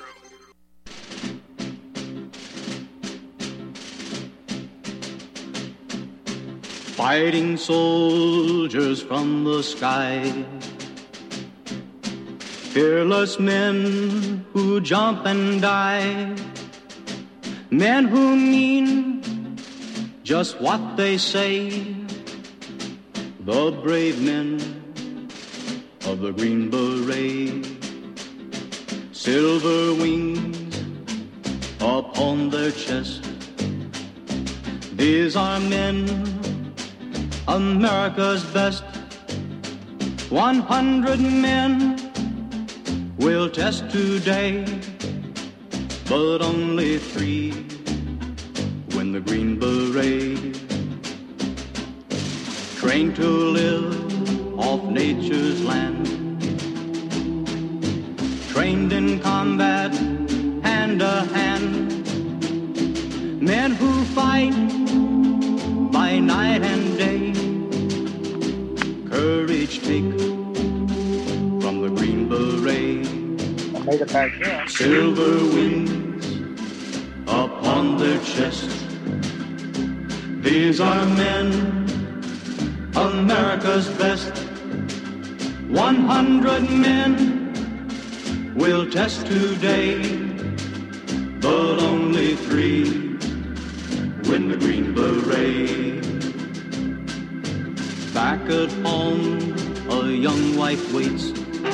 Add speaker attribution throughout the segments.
Speaker 1: Fighting soldiers from the sky, fearless men who jump and die, men who mean just what they say, the brave men of the Green Beret, silver wings upon their chest. These are men, America's best. 100 men will test today, but only 3 win the Green Beret. Trained to live off nature's land, trained in combat hand to hand, men who fight by night and day, courage take from the Green Beret.
Speaker 2: I made it back here.
Speaker 1: Silver wings upon their chest. These are men, America's best. 100 men will test today, but only 3 win the Green Beret. Back at home, a young wife waits.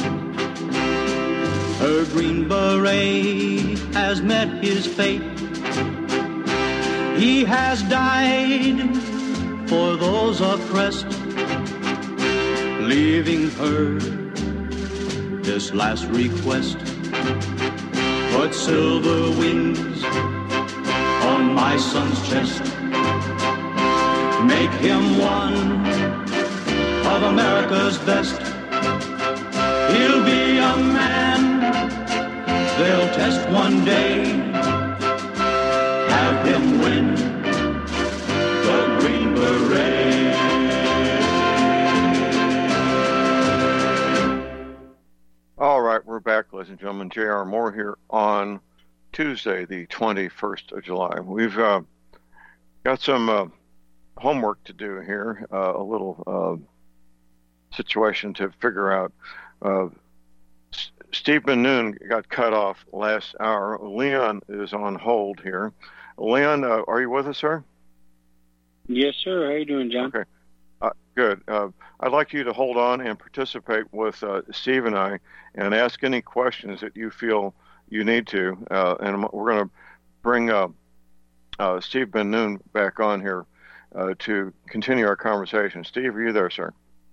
Speaker 1: Her Green Beret has met his fate. He has died for those oppressed, leaving her this last request. Put silver wings on my son's chest. Make him one of America's best. He'll be a man they'll test one day. Have him win the Green Beret.
Speaker 3: All right, we're back, ladies and gentlemen. J.R. Moore here on Tuesday, the 21st of July. We've got some homework to do here, a little situation to figure out. Steve Ben-Nun got cut off last hour. Leon is on hold here. Leon, are you with us, sir?
Speaker 4: Yes, sir. How are you doing, John?
Speaker 3: Okay. Good. I'd like you to hold on and participate with Steve and I and ask any questions that you feel you need to. And we're going to bring Steve Ben-Nun back on here to continue our conversation. Steve, are you there, sir?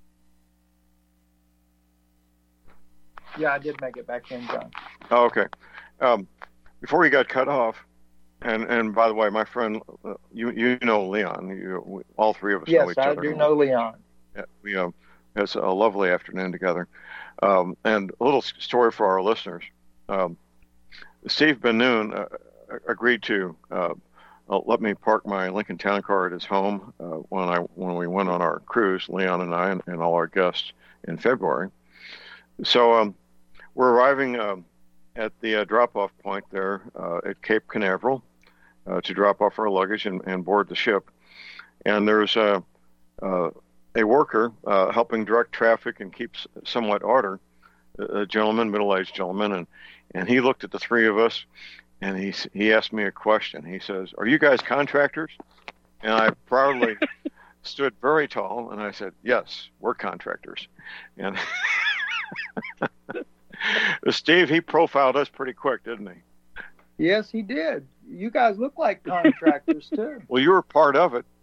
Speaker 2: Yeah, I did make it back in, John.
Speaker 3: Oh, okay. Before you got cut off, and by the way, my friend, you know Leon. All 3 of us know each other.
Speaker 2: Yes, I do know Leon.
Speaker 3: Yeah, we had a lovely afternoon together. And a little story for our listeners. Steve Ben-Nun agreed to let me park my Lincoln Town Car at his home when we went on our cruise, Leon and I, and all our guests in February. So we're arriving at the drop-off point there at Cape Canaveral to drop off our luggage and board the ship. And there's a worker helping direct traffic and keep somewhat order, a gentleman, middle-aged gentleman, and he looked at the 3 of us, and he asked me a question. He says, "Are you guys contractors?" And I proudly stood very tall, and I said, "Yes, we're contractors." And Steve, he profiled us pretty quick, didn't he?
Speaker 2: Yes, he did. You guys look like contractors, too.
Speaker 3: Well, you were part of it.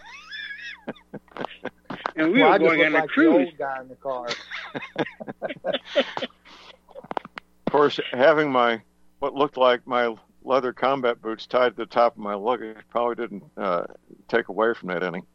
Speaker 4: And we were going on a cruise.
Speaker 2: The old guy in the car.
Speaker 3: Of course, having what looked like my leather combat boots tied to the top of my luggage probably didn't take away from that any.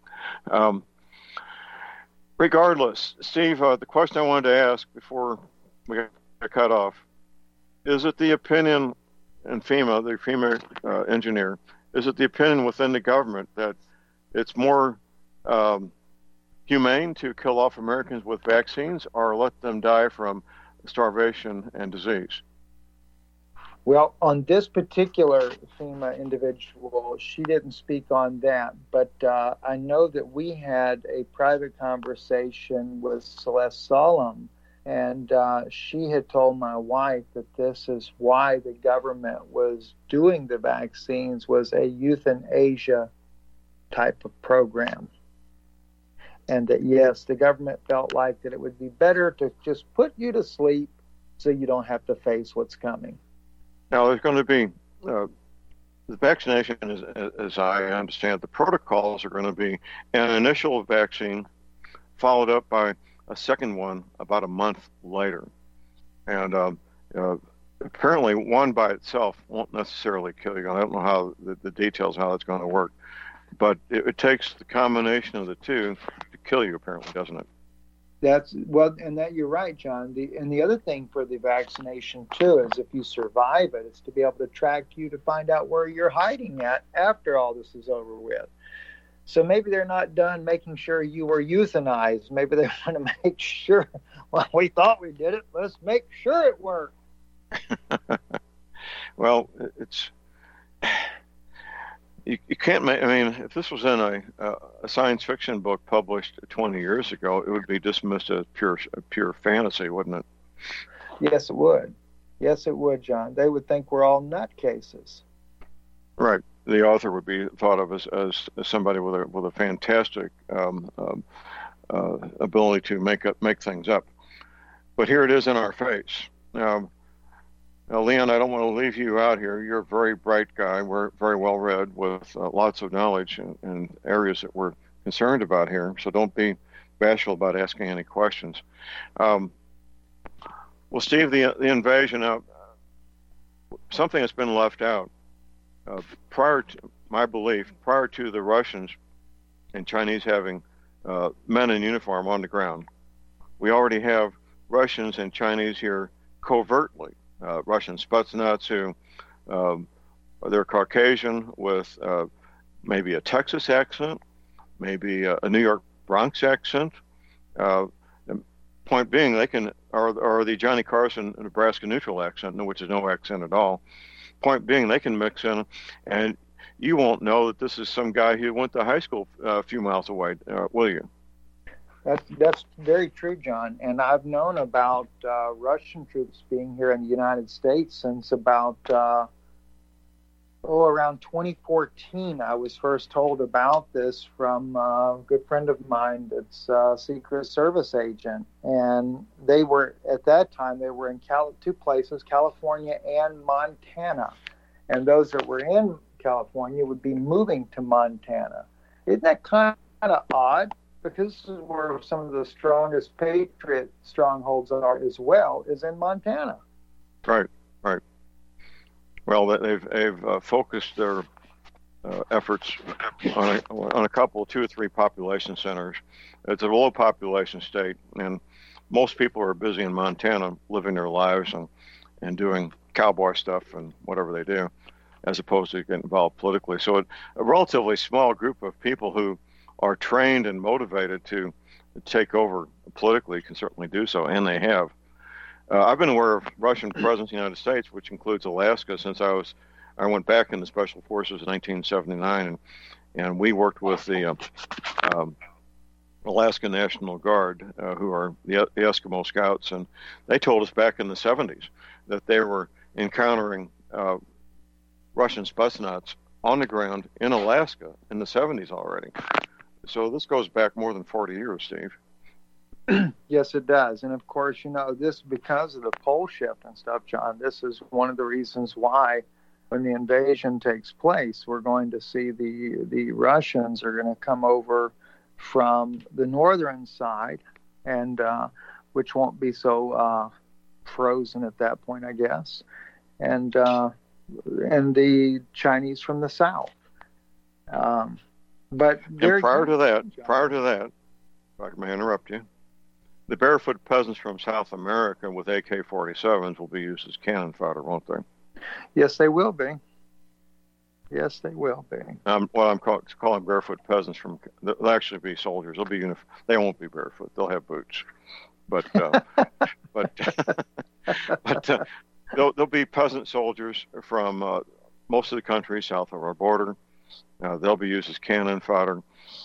Speaker 3: Regardless, Steve, the question I wanted to ask before we got cut off, is it the opinion in FEMA, the FEMA engineer, is it the opinion within the government that it's more humane to kill off Americans with vaccines or let them die from starvation and disease?
Speaker 2: Well, on this particular FEMA individual, she didn't speak on that, but I know that we had a private conversation with Celeste Solom, and she had told my wife that this is why the government was doing the vaccines, was a euthanasia type of program. And that, yes, the government felt like that it would be better to just put you to sleep so you don't have to face what's coming.
Speaker 3: Now, there's going to be the vaccination, as I understand, the protocols are going to be an initial vaccine followed up by a second one about a month later. And apparently one by itself won't necessarily kill you. I don't know how the details, how that's going to work. But it takes the combination of the two to kill you, apparently, doesn't it?
Speaker 2: And that you're right, John. And the other thing for the vaccination too is if you survive it, it's to be able to track you to find out where you're hiding at after all this is over with. So maybe they're not done making sure you were euthanized. Maybe they want to make sure. Well, we thought we did it. Let's make sure it worked.
Speaker 3: Well, it's. You can't make. I mean, if this was in a science fiction book published 20 years ago, it would be dismissed as pure fantasy, wouldn't it?
Speaker 2: Yes, it would. Yes, it would, John. They would think we're all nutcases.
Speaker 3: Right. The author would be thought of as somebody with a fantastic ability to make things up. But here it is in our face. Now, Leon, I don't want to leave you out here. You're a very bright guy. We're very well read with lots of knowledge in areas that we're concerned about here. So don't be bashful about asking any questions. Well, Steve, the invasion of something that's been left out. Prior to my belief, prior to the Russians and Chinese having men in uniform on the ground, we already have Russians and Chinese here covertly. Russian Spetsnaz who they're Caucasian with maybe a Texas accent, maybe a New York Bronx accent. Point being, they can, or the Johnny Carson Nebraska neutral accent, which is no accent at all. Point being, they can mix in, and you won't know that this is some guy who went to high school a few miles away, will you?
Speaker 2: That's very true, John. And I've known about Russian troops being here in the United States since about around 2014. I was first told about this from a good friend of mine that's a Secret Service agent. And they were, at that time, they were in two places, California and Montana. And those that were in California would be moving to Montana. Isn't that kind of odd? Because this is where some of the strongest Patriot strongholds are as well, is in Montana.
Speaker 3: Right. Well, they've focused their efforts on a couple, 2 or 3 population centers. It's a low population state, and most people are busy in Montana living their lives and doing cowboy stuff and whatever they do, as opposed to getting involved politically. So a relatively small group of people who are trained and motivated to take over politically can certainly do so, and they have. I've been aware of Russian presence in the United States, which includes Alaska, since I went back in the Special Forces in 1979, and we worked with the Alaska National Guard, who are the Eskimo Scouts, and they told us back in the 70s that they were encountering Russian Spetsnaz on the ground in Alaska in the 70s already. So this goes back more than 40 years, Steve.
Speaker 2: Yes, it does. And of course, this, because of the pole shift and stuff, John, this is one of the reasons why when the invasion takes place, we're going to see the Russians are going to come over from the northern side, and which won't be so frozen at that point, I guess, and the Chinese from the south. But
Speaker 3: prior to that, if I may interrupt you, the barefoot peasants from South America with AK-47s will be used as cannon fodder, won't they?
Speaker 2: Yes, they will be. Yes, they will be.
Speaker 3: What I'm calling barefoot peasants they'll actually be soldiers. They'll be they won't be barefoot. They'll have boots. But there'll be peasant soldiers from most of the country south of our border. They'll be used as cannon fodder.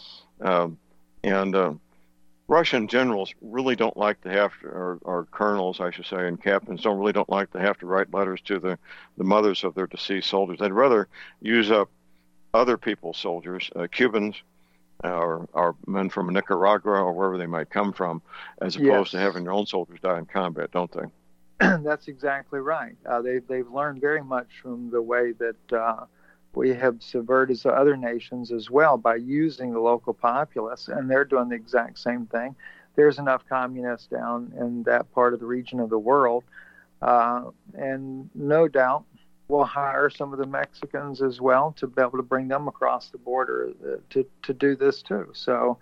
Speaker 3: And Russian generals really don't like to have to, or colonels, I should say, and captains don't like to have to write letters to the mothers of their deceased soldiers. They'd rather use up other people's soldiers, Cubans, or men from Nicaragua or wherever they might come from, as opposed to having their own soldiers die in combat, don't they?
Speaker 2: That's exactly right. They've learned very much from the way that we have subverted other nations as well by using the local populace, and they're doing the exact same thing. There's enough communists down in that part of the region of the world, and no doubt we'll hire some of the Mexicans as well to be able to bring them across the border to do this too. So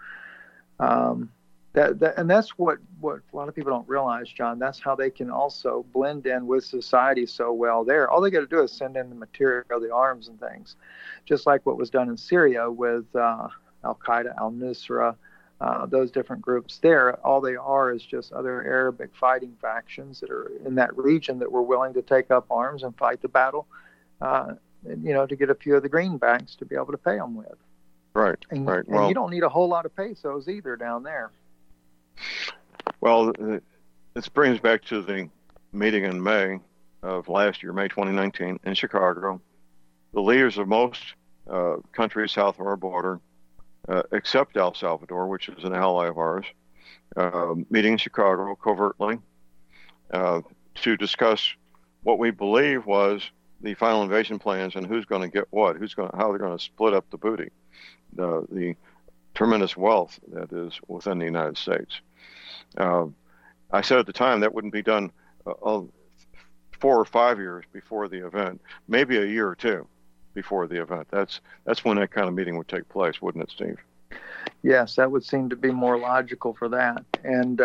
Speaker 2: and that's what a lot of people don't realize, John. That's how they can also blend in with society so well there. All they got to do is send in the material, the arms and things, just like what was done in Syria with Al-Qaeda, Al-Nusra, those different groups there. All they are is just other Arabic fighting factions that are in that region that were willing to take up arms and fight the battle, to get a few of the greenbacks to be able to pay them with.
Speaker 3: Right,
Speaker 2: and,
Speaker 3: right.
Speaker 2: And you don't need a whole lot of pesos either down there.
Speaker 3: Well, this brings back to the meeting in May of last year, May 2019, in Chicago. The leaders of most countries south of our border, except El Salvador, which is an ally of ours, meeting in Chicago covertly to discuss what we believe was the final invasion plans and who's going to get what, how they're going to split up the booty, the tremendous wealth that is within the United States. I said at the time that wouldn't be done 4 or 5 years before the event, maybe a year or two before the event. That's when that kind of meeting would take place, wouldn't it, Steve?
Speaker 2: Yes, that would seem to be more logical for that. And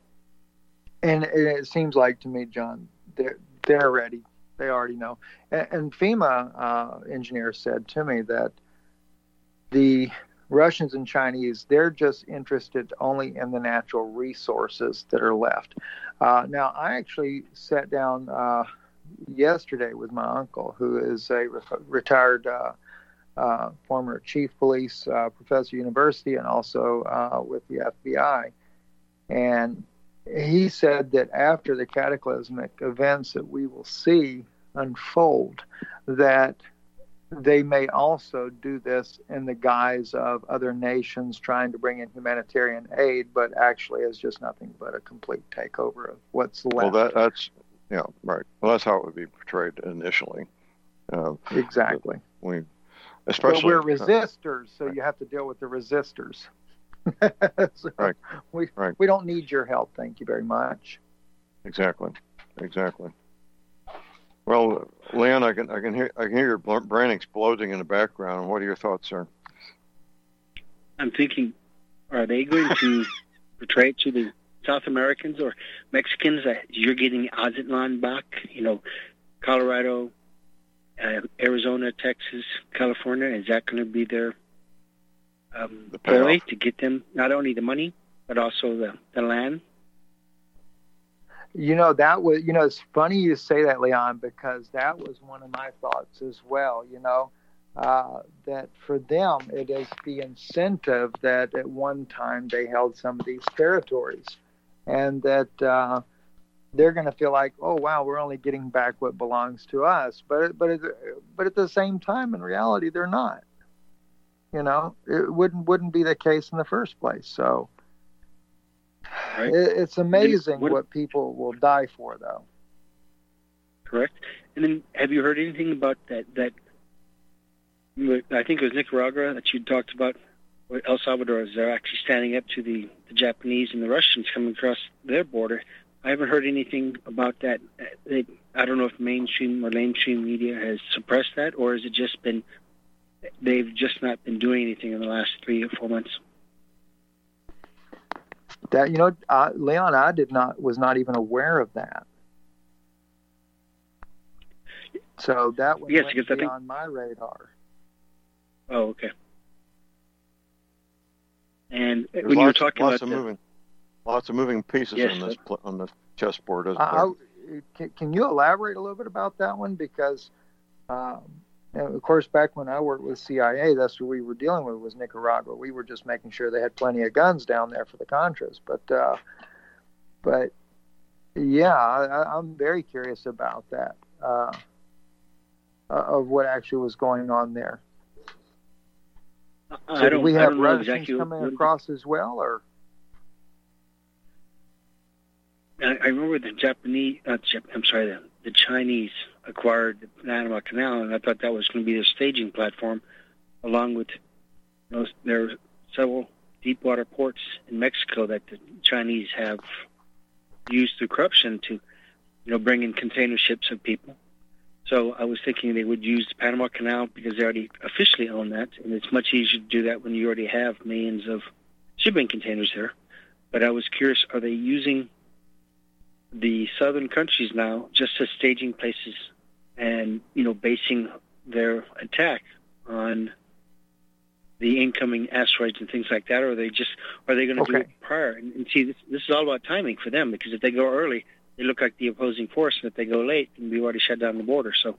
Speaker 2: it seems like to me, John, they're ready. They already know. And FEMA engineers said to me that the Russians and Chinese, they're just interested only in the natural resources that are left. Now, I actually sat down yesterday with my uncle, who is a retired former chief police professor at university and also with the FBI. And he said that after the cataclysmic events that we will see unfold, that they may also do this in the guise of other nations trying to bring in humanitarian aid, but actually is just nothing but a complete takeover of what's left.
Speaker 3: Well, that's right. Well, that's how it would be portrayed initially.
Speaker 2: Exactly.
Speaker 3: But
Speaker 2: we're resistors, so you have to deal with the resistors. So
Speaker 3: right.
Speaker 2: We don't need your help. Thank you very much.
Speaker 3: Exactly. Well, Leon, I can hear your brain exploding in the background. What are your thoughts, sir?
Speaker 4: I'm thinking, are they going to portray it to the South Americans or Mexicans that you're getting Aztlan back? Colorado, Arizona, Texas, California. Is that going to be their ploy to get them not only the money but also the land?
Speaker 2: That was, it's funny you say that, Leon, because that was one of my thoughts as well, that for them, it is the incentive that at one time they held some of these territories and that they're going to feel like, oh, wow, we're only getting back what belongs to us. But at the same time, in reality, they're not. It wouldn't be the case in the first place. So right. It's amazing what people will die for, though.
Speaker 4: Correct. And then have you heard anything about that I think it was Nicaragua that you talked about, El Salvador, is they're actually standing up to the Japanese and the Russians coming across their border. I haven't heard anything about that. I don't know if mainstream media has suppressed that, or has it just been they've just not been doing anything in the last 3 or 4 months?
Speaker 2: That Leon, I was not even aware of that. So that went beyond my radar.
Speaker 4: Oh, okay. And when you were talking about
Speaker 3: lots of moving pieces on this chessboard, isn't there?
Speaker 2: can you elaborate a little bit about that one? Because, of course, back when I worked with CIA, that's what we were dealing with was Nicaragua. We were just making sure they had plenty of guns down there for the Contras. But yeah, I'm very curious about that, of what actually was going on there. So do we have Russians exactly coming across as well, or?
Speaker 4: I remember the Chinese acquired the Panama Canal, and I thought that was going to be their staging platform, along with there are several deep water ports in Mexico that the Chinese have used through corruption to, bring in container ships of people. So I was thinking they would use the Panama Canal because they already officially own that, and it's much easier to do that when you already have millions of shipping containers there. But I was curious, are they using the southern countries now just as staging places and, basing their attack on the incoming asteroids and things like that, or are they going to do it prior? And see, this is all about timing for them, because if they go early, they look like the opposing force, and if they go late, then we've already shut down the border. So,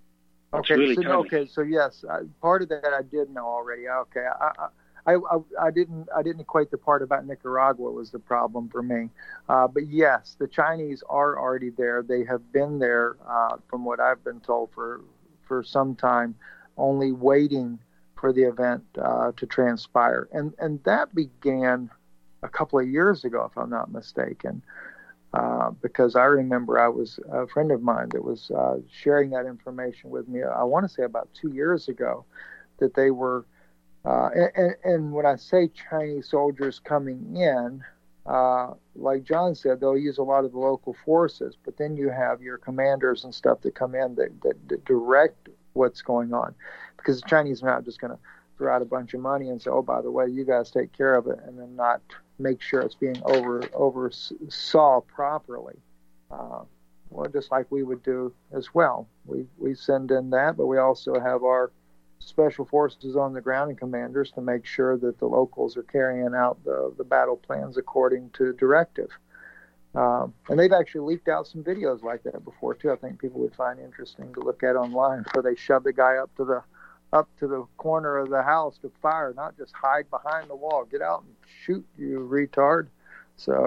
Speaker 2: so yes, part of that I did know already. Okay, I didn't equate the part about Nicaragua was the problem for me, but yes, the Chinese are already there. They have been there, from what I've been told, for some time, only waiting for the event to transpire, and that began a couple of years ago, if I'm not mistaken. Because I remember I was a friend of mine that was sharing that information with me. I want to say about 2 years ago, that they were, and when I say Chinese soldiers coming in, like John said, they'll use a lot of the local forces, but then you have your commanders and stuff that come in that direct what's going on, because the Chinese are not just going to throw out a bunch of money and say, oh, by the way, you guys take care of it, and then not make sure it's being oversaw properly. Well, just like we would do as well. We send in that, but we also have our special forces on the ground and commanders to make sure that the locals are carrying out the battle plans according to directive. And they've actually leaked out some videos like that before too. I think people would find interesting to look at online, where they shove the guy up to the corner of the house to fire, not just hide behind the wall. Get out and shoot, you retard. So,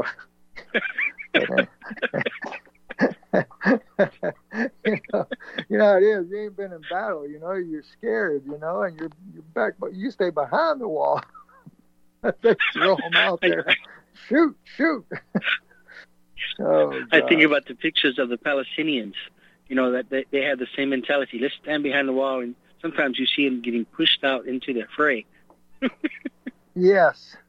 Speaker 2: you know how it is. You ain't been in battle, you're scared, and you're back, but you stay behind the wall. They throw them out there. Shoot.
Speaker 4: I think about the pictures of the Palestinians, that they have the same mentality. Let's stand behind the wall, and sometimes you see them getting pushed out into the fray.
Speaker 2: Yes.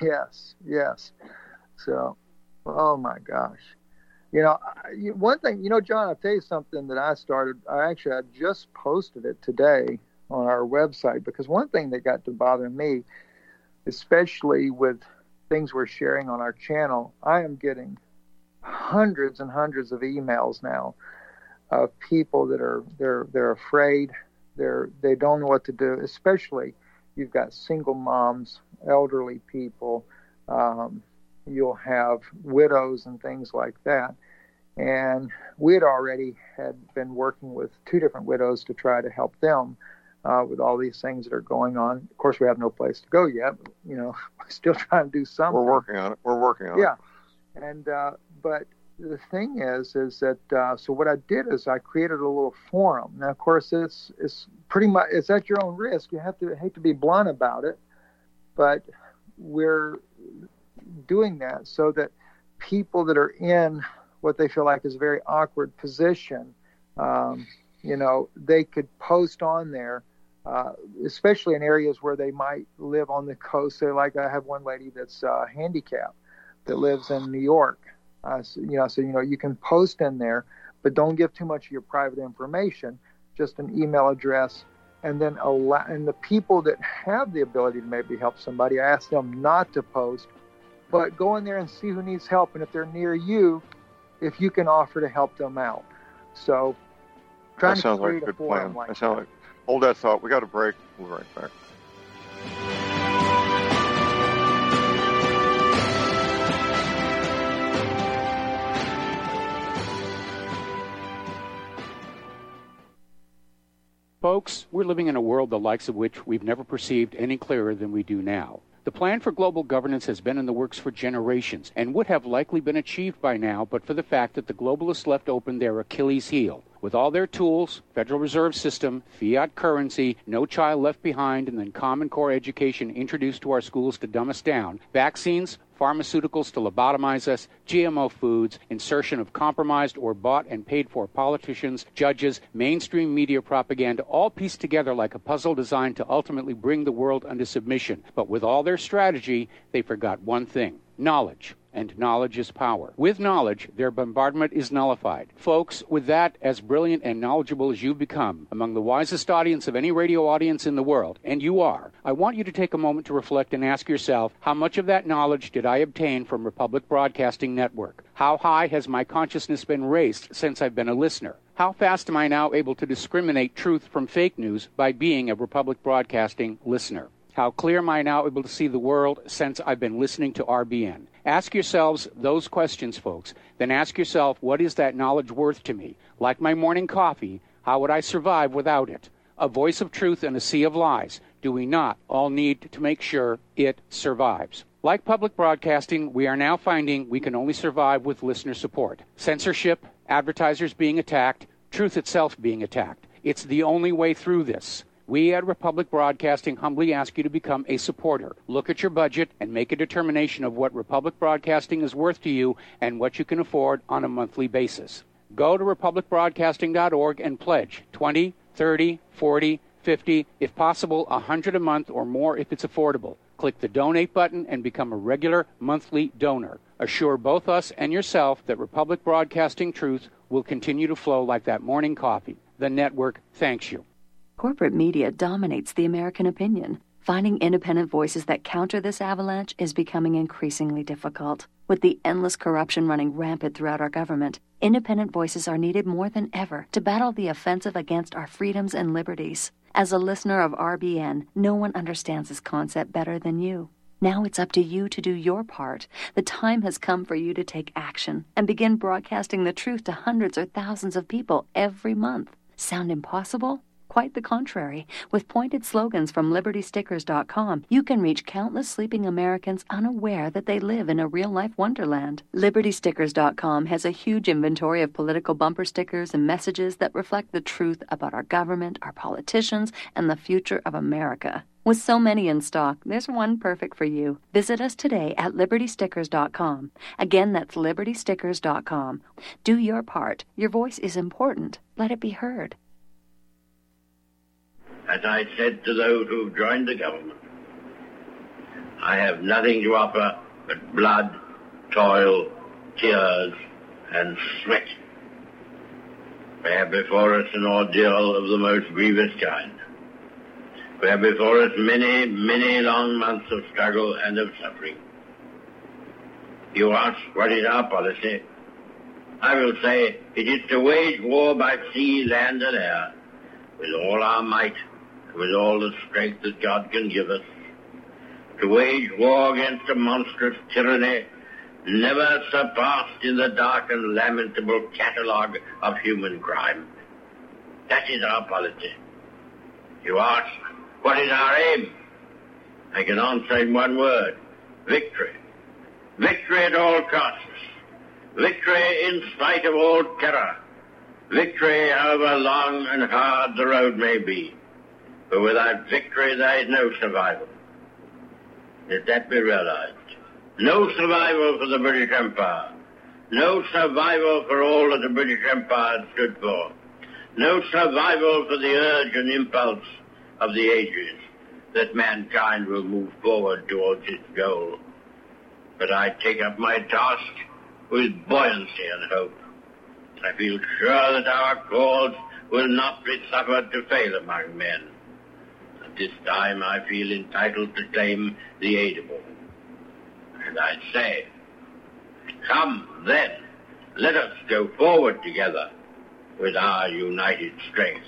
Speaker 2: So, oh my gosh. One thing, John, I'll tell you something that I just posted it today on our website, because one thing that got to bother me, especially with things we're sharing on our channel, I am getting hundreds and hundreds of emails now of people that they're afraid. They don't know what to do, especially you've got single moms, elderly people, you'll have widows and things like that. And we had been working with 2 different widows to try to help them with all these things that are going on. Of course, we have no place to go yet. We're still trying to do something.
Speaker 3: We're working on it.
Speaker 2: Yeah. And, but the thing is that, so what I did is I created a little forum. Now, of course, it's pretty much, it's at your own risk. You hate to be blunt about it, but we're doing that so that people that are in what they feel like is a very awkward position, they could post on there, especially in areas where they might live on the coast. So like I have one lady that's handicapped that lives in New York. So you can post in there, but don't give too much of your private information, just an email address. And then and the people that have the ability to maybe help somebody, I ask them not to post, but go in there and see who needs help. And if they're near you, if you can offer to help them out. So
Speaker 3: that sounds like a good plan. Hold that thought. We got a break. We'll be right back.
Speaker 5: Folks, we're living in a world the likes of which we've never perceived any clearer than we do now. The plan for global governance has been in the works for generations and would have likely been achieved by now but for the fact that the globalists left open their Achilles heel. With all their tools, Federal Reserve System, fiat currency, no child left behind, and then Common Core education introduced to our schools to dumb us down, vaccines, pharmaceuticals to lobotomize us, GMO foods, insertion of compromised or bought and paid for politicians, judges, mainstream media propaganda, all pieced together like a puzzle designed to ultimately bring the world under submission. But with all their strategy, they forgot one thing: knowledge. And knowledge is power. With knowledge, their bombardment is nullified. Folks, with that, as brilliant and knowledgeable as you've become, among the wisest audience of any radio audience in the world, and you are, I want you to take a moment to reflect and ask yourself, how much of that knowledge did I obtain from Republic Broadcasting Network? How high has my consciousness been raised since I've been a listener? How fast am I now able to discriminate truth from fake news by being a Republic Broadcasting listener? How clear am I now able to see the world since I've been listening to RBN? Ask yourselves those questions, folks. Then ask yourself, what is that knowledge worth to me? Like my morning coffee, how would I survive without it? A voice of truth in a sea of lies. Do we not all need to make sure it survives? Like public broadcasting, we are now finding we can only survive with listener support. Censorship, advertisers being attacked, truth itself being attacked. It's the only way through this. We at Republic Broadcasting humbly ask you to become a supporter. Look at your budget and make a determination of what Republic Broadcasting is worth to you and what you can afford on a monthly basis. Go to republicbroadcasting.org and pledge $20, $30, $40, $50, if possible, $100 a month or more if it's affordable. Click the donate button and become a regular monthly donor. Assure both us and yourself that Republic Broadcasting truth will continue to flow like that morning coffee. The network thanks you.
Speaker 6: Corporate media dominates the American opinion. Finding independent voices that counter this avalanche is becoming increasingly difficult. With the endless corruption running rampant throughout our government, independent voices are needed more than ever to battle the offensive against our freedoms and liberties. As a listener of RBN, no one understands this concept better than you. Now it's up to you to do your part. The time has come for you to take action and begin broadcasting the truth to hundreds or thousands of people every month. Sound impossible? Quite the contrary. With pointed slogans from LibertyStickers.com, you can reach countless sleeping Americans unaware that they live in a real-life wonderland. LibertyStickers.com has a huge inventory of political bumper stickers and messages that reflect the truth about our government, our politicians, and the future of America. With so many in stock, there's one perfect for you. Visit us today at LibertyStickers.com. Again, that's LibertyStickers.com. Do your part. Your voice is important. Let it be heard.
Speaker 7: As I said to those who joined the government, I have nothing to offer but blood, toil, tears, and sweat. We have before us an ordeal of the most grievous kind. We have before us many, many long months of struggle and of suffering. You ask, what is our policy? I will say, it is to wage war by sea, land, and air, with all our might, with all the strength that God can give us, to wage war against a monstrous tyranny never surpassed in the dark and lamentable catalogue of human crime. That is our policy. You ask, what is our aim? I can answer in one word: victory. Victory at all costs. Victory in spite of all terror. Victory however long and hard the road may be. For without victory there is no survival. Let that be realized. No survival for the British Empire. No survival for all that the British Empire stood for. No survival for the urge and impulse of the ages that mankind will move forward towards its goal. But I take up my task with buoyancy and hope. I feel sure that our cause will not be suffered to fail among men. At this time I feel entitled to claim the aid of all. And I say, come then, let us go forward together with our united strength.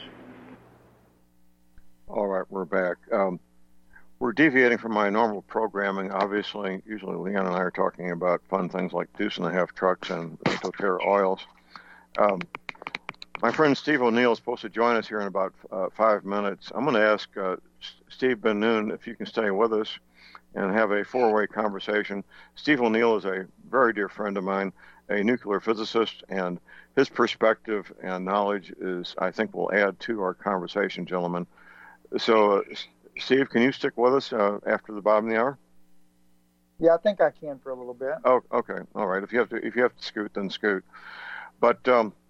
Speaker 3: All right, we're back. We're deviating from my normal programming. Obviously, usually Leon and I are talking about fun things like Deuce and a Half trucks and doTERRA oils. My friend Steve O'Neill is supposed to join us here in about 5 minutes. I'm going to ask Steve Ben-Nun if you can stay with us and have a four-way conversation. Steve O'Neill is a very dear friend of mine, a nuclear physicist, and his perspective and knowledge is, I think, will add to our conversation, gentlemen. So, Steve, can you stick with us after the bottom of the hour?
Speaker 2: Yeah, I think I can for a little bit.
Speaker 3: Oh, okay, all right. If you have to scoot, then scoot. But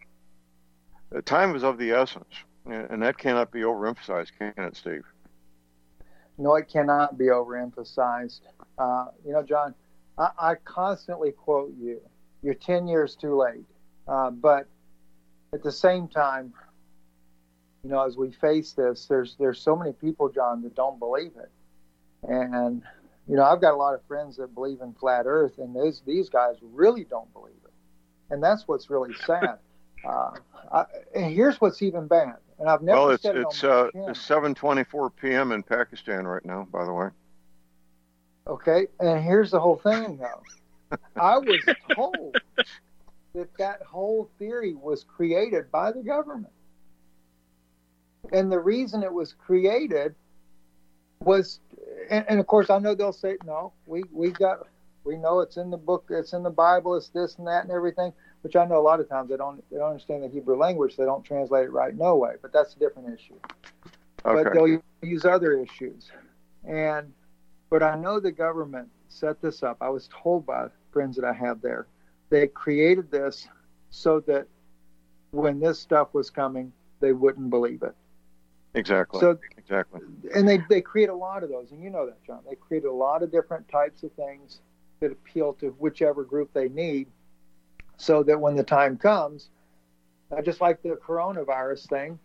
Speaker 3: time is of the essence, and that cannot be overemphasized, can it, Steve?
Speaker 2: No, it cannot be overemphasized. John, I constantly quote you. You're 10 years too late. But at the same time, as we face this, there's so many people, John, that don't believe it. And, I've got a lot of friends that believe in flat Earth, and these guys really don't believe it. And that's what's really sad. And here's what's even bad. And I've never said it on my channel.
Speaker 3: It's 7:24 p.m. in Pakistan right now, by the way.
Speaker 2: Okay, and here's the whole thing, though. I was told that whole theory was created by the government. And the reason it was created was, and of course, I know they'll say, no, we know it's in the book, it's in the Bible, it's this and that and everything, which I know a lot of times they don't understand the Hebrew language, they don't translate it right, no way, but that's a different issue.
Speaker 3: Okay.
Speaker 2: But they'll use other issues. But I know the government set this up. I was told by friends that I have there, they created this so when this stuff was coming, they wouldn't believe it.
Speaker 3: Exactly. Exactly.
Speaker 2: And they create a lot of those, and you know that, John. They create a lot of different types of things that appeal to whichever group they need, so that when the time comes, just like the coronavirus thing,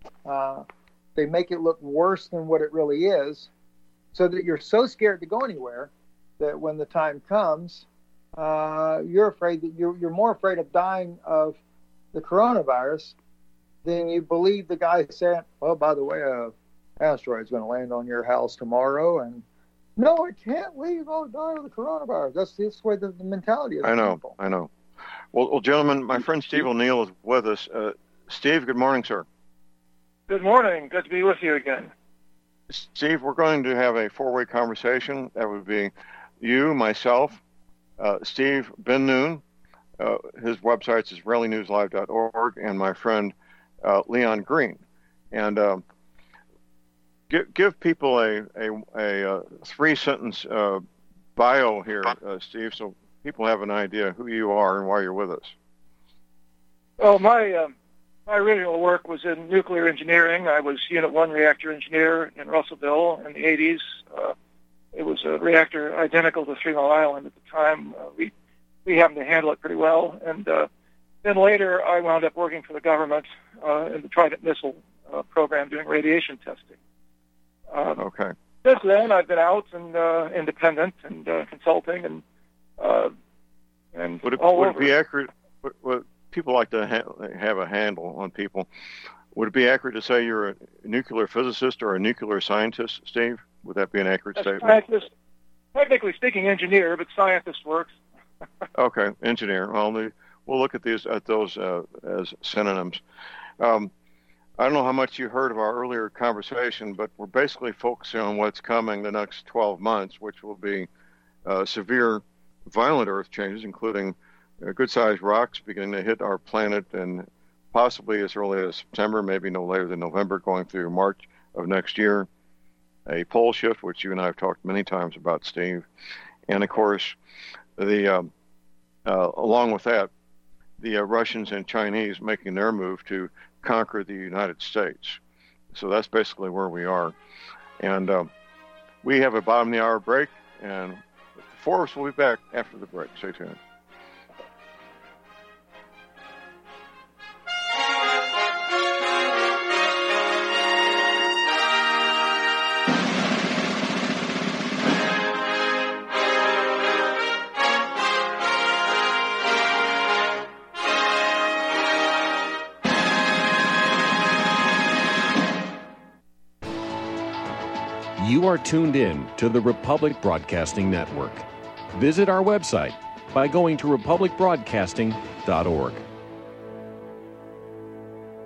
Speaker 2: they make it look worse than what it really is, so that you're so scared to go anywhere that when the time comes, you're afraid that you're more afraid of dying of the coronavirus than you believe the guy saying, well, by the way, asteroid's going to land on your house tomorrow, and no, I can't leave. I'll die of the coronavirus. That's the way the mentality is.
Speaker 3: I know. Well, gentlemen, my friend Steve O'Neill is with us. Steve, good morning, sir.
Speaker 8: Good morning. Good to be with you again.
Speaker 3: Steve, we're going to have a four-way conversation. That would be you, myself, Steve Ben-Nun. His website is israelinewslive.org, and my friend Leon Green. And give people a three-sentence bio here, Steve, so people have an idea who you are and why you're with us.
Speaker 8: Well, my original work was in nuclear engineering. I was Unit 1 reactor engineer in Russellville in the 80s. It was a reactor identical to 3 Mile Island at the time. We happened to handle it pretty well. And then later I wound up working for the government in the Trident missile program doing radiation testing.
Speaker 3: Okay.
Speaker 8: Since then, I've been out and independent and consulting and
Speaker 3: would
Speaker 8: all
Speaker 3: it
Speaker 8: over.
Speaker 3: Be accurate? What people like to have a handle on people. Would it be accurate to say you're a nuclear physicist or a nuclear scientist, Steve? Would that be an accurate statement?
Speaker 8: Scientist, technically speaking, engineer, but scientist works.
Speaker 3: Okay, engineer. Well, we'll look at those as synonyms. I don't know how much you heard of our earlier conversation, but we're basically focusing on what's coming the next 12 months, which will be severe, violent Earth changes, including good-sized rocks beginning to hit our planet, and possibly as early as September, maybe no later than November, going through March of next year. A pole shift, which you and I have talked many times about, Steve. And, of course, along with that, the Russians and Chinese making their move to conquer the United States. So that's basically where we are. And we have a bottom of the hour break, and Forrest will be back after the break. Stay tuned.
Speaker 9: You are tuned in to the Republic Broadcasting Network. Visit our website by going to republicbroadcasting.org.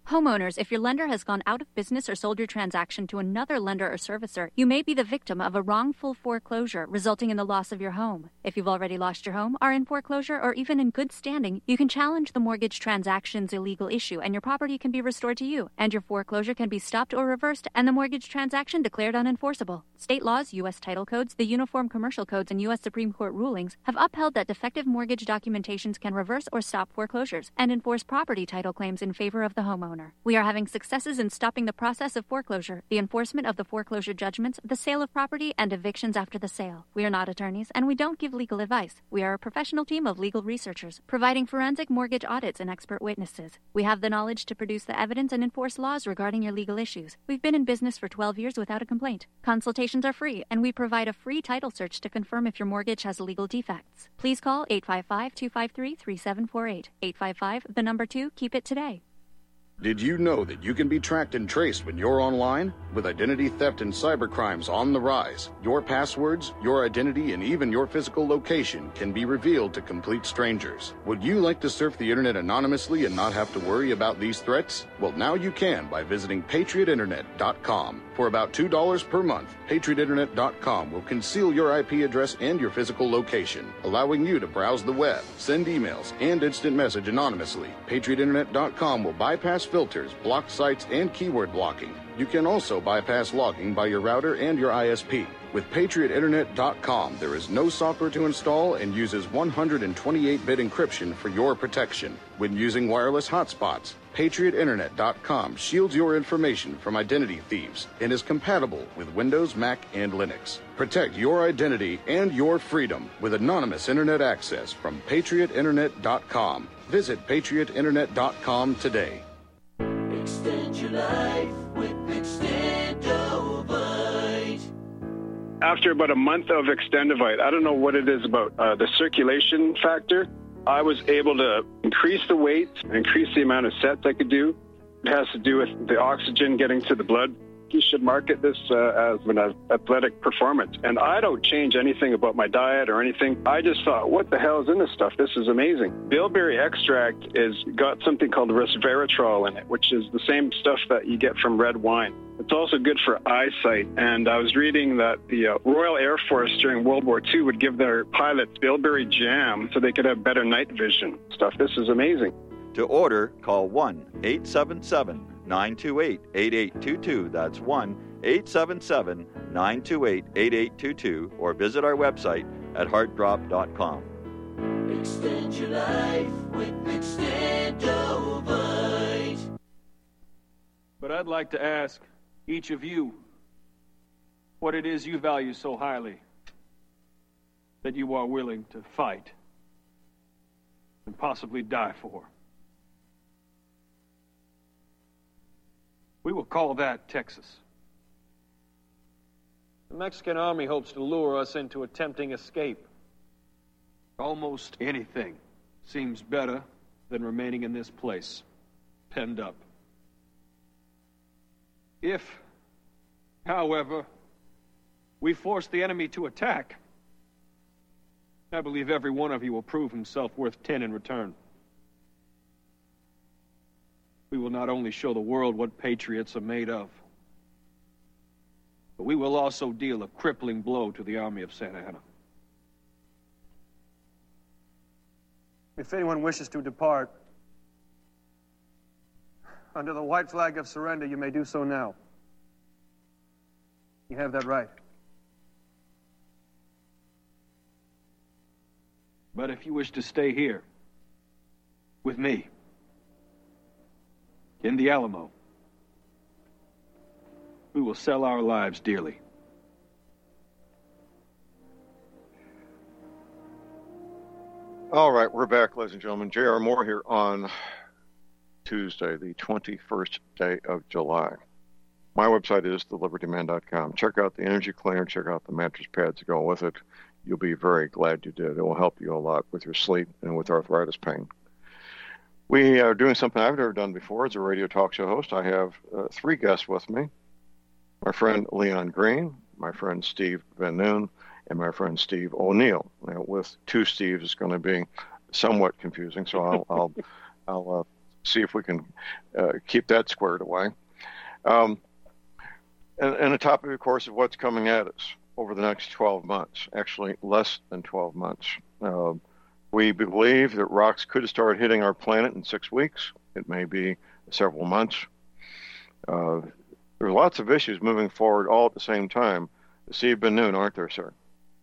Speaker 10: Homeowners, if your lender has gone out of business or sold your transaction to another lender or servicer, you may be the victim of a wrongful foreclosure, resulting in the loss of your home. If you've already lost your home, are in foreclosure, or even in good standing, you can challenge the mortgage transaction's illegal issue, and your property can be restored to you, and your foreclosure can be stopped or reversed, and the mortgage transaction declared unenforceable. State laws, U.S. title codes, the Uniform Commercial Codes, and U.S. Supreme Court rulings have upheld that defective mortgage documentations can reverse or stop foreclosures and enforce property title claims in favor of the homeowner. We are having successes in stopping the process of foreclosure, the enforcement of the foreclosure judgments, the sale of property, and evictions after the sale. We are not attorneys, and we don't give legal advice. We are a professional team of legal researchers, providing forensic mortgage audits and expert witnesses. We have the knowledge to produce the evidence and enforce laws regarding your legal issues. We've been in business for 12 years without a complaint. Consultations are free, and we provide a free title search to confirm if your mortgage has legal defects. Please call 855-253-3748. 855, the number 2, keep it today.
Speaker 11: Did you know that you can be tracked and traced when you're online? With identity theft and cybercrimes on the rise, your passwords, your identity, and even your physical location can be revealed to complete strangers. Would you like to surf the internet anonymously and not have to worry about these threats? Well, now you can by visiting patriotinternet.com. For about $2 per month, patriotinternet.com will conceal your IP address and your physical location, allowing you to browse the web, send emails, and instant message anonymously. patriotinternet.com will bypass filters, block sites, and keyword blocking. You can also bypass logging by your router and your ISP. With patriotinternet.com, there is no software to install and uses 128-bit encryption for your protection. When using wireless hotspots, patriotinternet.com shields your information from identity thieves and is compatible with Windows, Mac, and Linux. Protect your identity and your freedom with anonymous internet access from patriotinternet.com. Visit patriotinternet.com today.
Speaker 1: Extend your life with Extendovite.
Speaker 12: After about a month of Extendovite, I don't know what it is about the circulation factor, I was able to increase the weight, increase the amount of sets I could do. It has to do with the oxygen getting to the blood. You should market this as an athletic performance. And I don't change anything about my diet or anything. I just thought, what the hell is in this stuff? This is amazing. Bilberry extract is got something called resveratrol in it, which is the same stuff that you get from red wine. It's also good for eyesight. And I was reading that the Royal Air Force during World War II would give their pilots bilberry jam so they could have better night vision stuff. This is amazing.
Speaker 13: To order, call 1-877-928-8822. That's 1-877-928-8822. Or visit our website at heartdrop.com.
Speaker 1: Extend your life with Extendovite.
Speaker 14: But I'd like to ask each of you what it is you value so highly that you are willing to fight and possibly die for. We will call that Texas. The Mexican army hopes to lure us into attempting escape. Almost anything seems better than remaining in this place, penned up. If, however, we force the enemy to attack, I believe every one of you will prove himself worth 10 in return. We will not only show the world what patriots are made of, but we will also deal a crippling blow to the army of Santa Anna.
Speaker 15: If anyone wishes to depart, under the white flag of surrender, you may do so now. You have that right.
Speaker 14: But if you wish to stay here, with me, in the Alamo, we will sell our lives dearly.
Speaker 3: All right, we're back, ladies and gentlemen. J.R. Moore here on Tuesday, the 21st day of July. My website is thelibertyman.com. Check out the energy cleaner. Check out the mattress pads that go with it. You'll be very glad you did. It will help you a lot with your sleep and with arthritis pain. We are doing something I've never done before as a radio talk show host. I have three guests with me. My friend Leon Green, my friend Steve Van Noon, and my friend Steve O'Neill. Now, with two Steves, it's going to be somewhat confusing, so I'll see if we can keep that squared away. And a topic, of course, of what's coming at us over the next 12 months, actually less than 12 months. We believe that rocks could start hitting our planet in 6 weeks. It may be several months. There are lots of issues moving forward all at the same time. Steve Ben-Nun, aren't there, sir?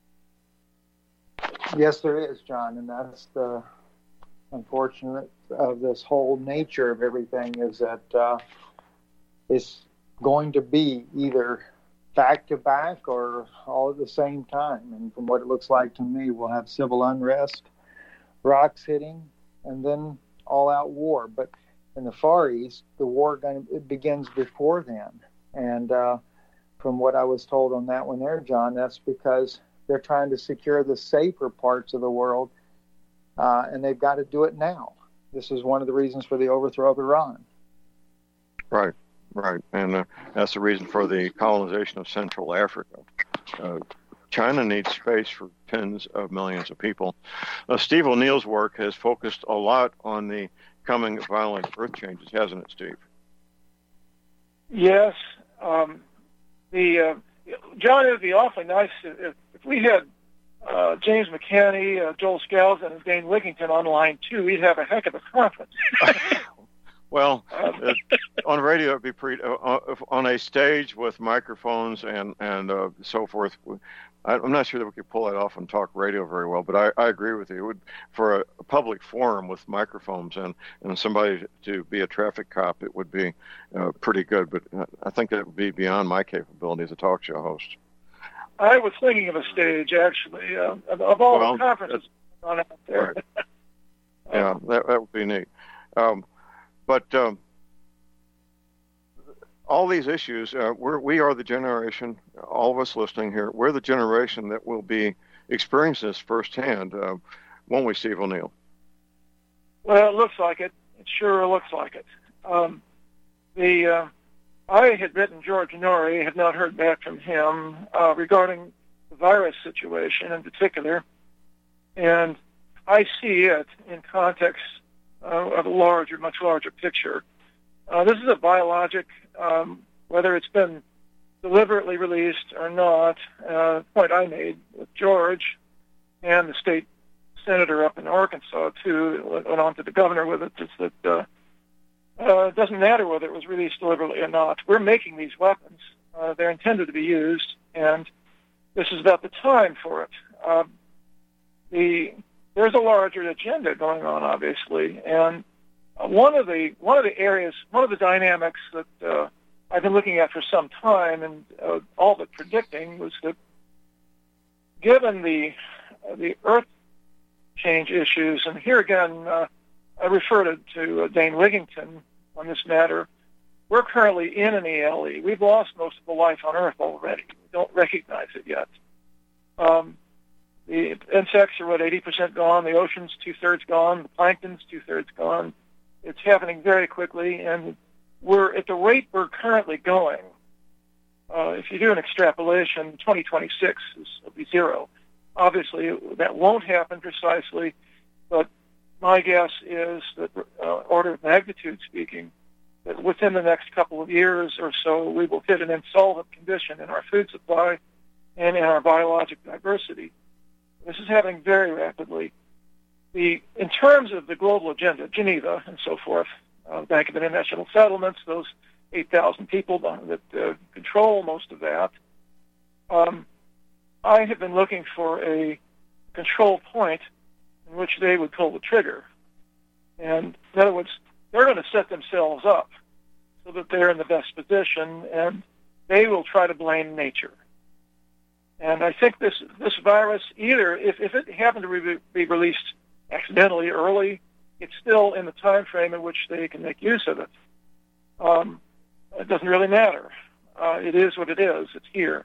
Speaker 2: Yes, there is, John, and that's the unfortunate of this whole nature of everything is that it's going to be either back to back or all at the same time. And from what it looks like to me, we'll have civil unrest, rocks hitting, and then all-out war. But in the Far East, the war it begins before then. And from what I was told on that one there, John, that's because they're trying to secure the safer parts of the world, and they've got to do it now. This is one of the reasons for the overthrow of Iran.
Speaker 3: Right. And that's the reason for the colonization of Central Africa. China needs space for tens of millions of people. Steve O'Neill's work has focused a lot on the coming violent earth changes, hasn't it, Steve?
Speaker 8: Yes. John, it would be awfully nice if we had James McCanney, Joel Skousen, and Dane Wigington on line too. We'd have a heck of a conference.
Speaker 3: Well, on radio, it'd be pretty. On a stage with microphones and so forth. I'm not sure that we could pull that off and talk radio very well, but I agree with you. It would, for a public forum with microphones and somebody to be a traffic cop, it would be pretty good. But I think that would be beyond my capability as a talk show host.
Speaker 8: I was thinking of a stage, actually, of all the conferences on out there.
Speaker 3: Right. Yeah, that would be neat. But all these issues, we are the generation, all of us listening here, we're the generation that will be experiencing this firsthand, won't we, Steve O'Neill?
Speaker 8: Well, it looks like it. It sure looks like it. I had written George Norrie, had not heard back from him regarding the virus situation in particular, and I see it in context of a much larger picture. This is a biologic, whether it's been deliberately released or not. The point I made with George and the state senator up in Arkansas, too, went on to the governor with it, is that it doesn't matter whether it was released deliberately or not. We're making these weapons. They're intended to be used, and this is about the time for it. There's a larger agenda going on, obviously, and one of the dynamics that I've been looking at for some time, and all but predicting, was that given the earth change issues, and here again, I refer to Dane Wigington on this matter. We're currently in an ELE. We've lost most of the life on Earth already. We don't recognize it yet. The insects are, 80% gone. The ocean's 2/3 gone. The plankton's 2/3 gone. It's happening very quickly, and we're at the rate we're currently going. If you do an extrapolation, 2026 will be zero. Obviously, that won't happen precisely, but my guess is that, order of magnitude speaking, that within the next couple of years or so, we will hit an insolvent condition in our food supply and in our biologic diversity. This is happening very rapidly. In terms of the global agenda, Geneva and so forth, Bank of International Settlements, those 8,000 people that control most of that, I have been looking for a control point in which they would pull the trigger. And in other words, they're going to set themselves up so that they're in the best position, and they will try to blame nature. And I think this virus, either if it happened to be released accidentally early, it's still in the time frame in which they can make use of it. It doesn't really matter. It is what it is. It's here.